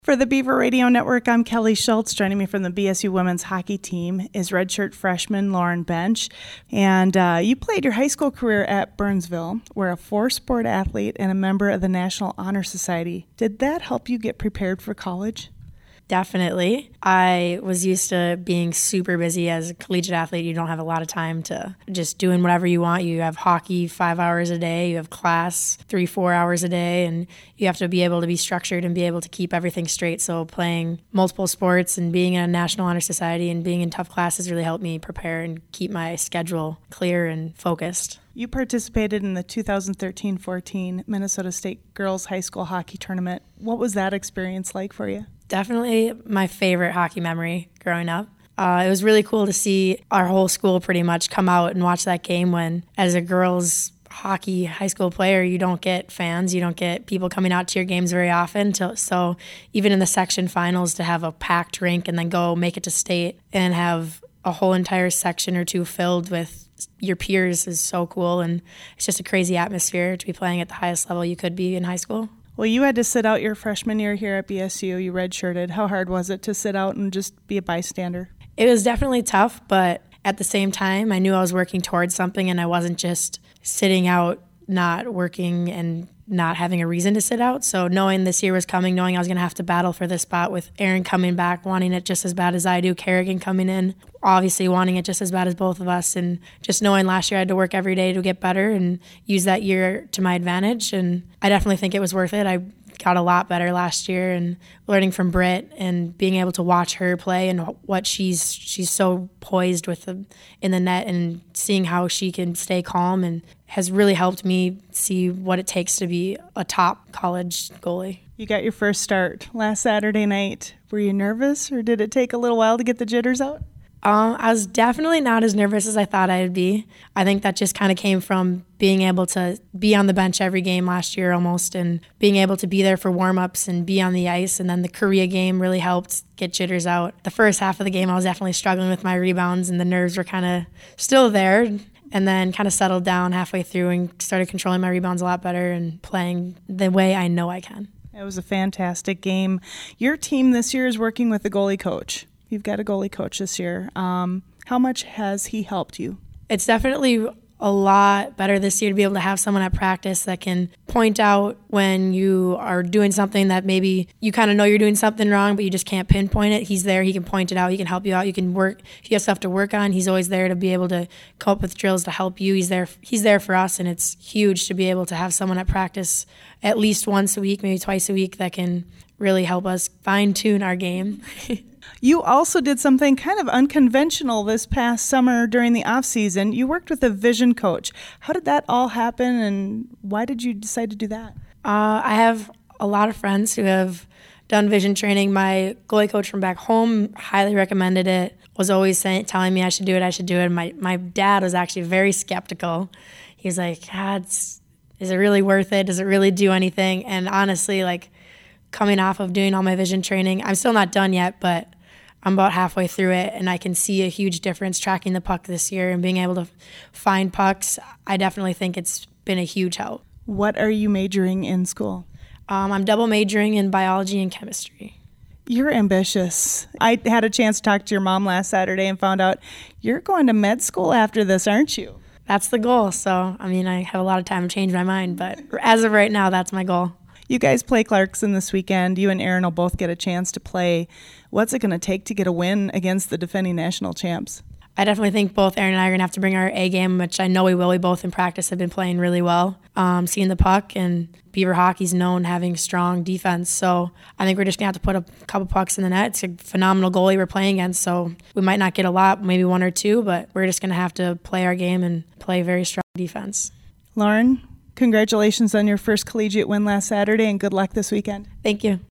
For the Beaver Radio Network, I'm Kelly Schultz. Joining me from the BSU women's hockey team is redshirt freshman Lauren Bench. And you played your high school career at Burnsville. We're a four-sport athlete and a member of the National Honor Society. Did that help you get prepared for college? Definitely. I was used to being super busy as a collegiate athlete. You don't have a lot of time to just doing whatever you want. You have hockey 5 hours a day, you have class 3-4 hours a day, and you have to be able to be structured and be able to keep everything straight. So playing multiple sports and being in a National Honor Society and being in tough classes really helped me prepare and keep my schedule clear and focused. You participated in the 2013-14 Minnesota State Girls High School Hockey Tournament. What was that experience like for you? Definitely my favorite hockey memory growing up. It was really cool to see our whole school pretty much come out and watch that game when, as a girls hockey high school player, you don't get fans, you don't get people coming out to your games very often. So even in the section finals, to have a packed rink and then go make it to state and have a whole entire section or two filled with your peers is so cool, and it's just a crazy atmosphere to be playing at the highest level you could be in high school. Well, you had to sit out your freshman year here at BSU. You redshirted. How hard was it to sit out and just be a bystander? It was definitely tough, but at the same time, I knew I was working towards something, and I wasn't just sitting out, not working and not having a reason to sit out. So knowing this year was coming, knowing I was going to have to battle for this spot with Erin coming back, wanting it just as bad as I do, Kerrigan coming in, obviously wanting it just as bad as both of us, and just knowing last year I had to work every day to get better and use that year to my advantage. And I definitely think it was worth it. I got a lot better last year, and learning from Britt and being able to watch her play and what she's so poised with in the net, and seeing how she can stay calm, and has really helped me see what it takes to be a top college goalie. You got your first start last Saturday night. Were you nervous, or did it take a little while to get the jitters out? I was definitely not as nervous as I thought I would be. I think that just kind of came from being able to be on the bench every game last year almost, and being able to be there for warm-ups and be on the ice. And then the Korea game really helped get jitters out. The first half of the game, I was definitely struggling with my rebounds, and the nerves were kind of still there, and then kind of settled down halfway through and started controlling my rebounds a lot better and playing the way I know I can. It was a fantastic game. Your team this year is working with a goalie coach. You've got a goalie coach this year. How much has he helped you? It's definitely a lot better this year to be able to have someone at practice that can point out when you are doing something that maybe you kind of know you're doing something wrong, but you just can't pinpoint it. He's there. He can point it out. He can help you out. You can work. If you have stuff to work on, he's always there to be able to come up with drills to help you. He's there for us, and it's huge to be able to have someone at practice at least once a week, maybe twice a week, that can really help us fine-tune our game. You also did something kind of unconventional this past summer during the off-season. You worked with a vision coach. How did that all happen, and why did you decide to do that? I have a lot of friends who have done vision training. My goalie coach from back home highly recommended it, was always telling me I should do it. My dad was actually very skeptical. He was like, is it really worth it? Does it really do anything? And honestly, coming off of doing all my vision training, I'm still not done yet, but I'm about halfway through it, and I can see a huge difference tracking the puck this year and being able to find pucks. I definitely think it's been a huge help. What are you majoring in school? I'm double majoring in biology and chemistry. You're ambitious. I had a chance to talk to your mom last Saturday and found out you're going to med school after this, aren't you? That's the goal. So, I have a lot of time to change my mind, but as of right now, that's my goal. You guys play Clarkson this weekend. You and Erin will both get a chance to play. What's it going to take to get a win against the defending national champs? I definitely think both Erin and I are going to have to bring our A game, which I know we will. We both in practice have been playing really well, seeing the puck, and Beaver hockey's known having strong defense. So I think we're just going to have to put a couple pucks in the net. It's a phenomenal goalie we're playing against, so we might not get a lot, maybe one or two, but we're just going to have to play our game and play very strong defense. Lauren, congratulations on your first collegiate win last Saturday, and good luck this weekend. Thank you.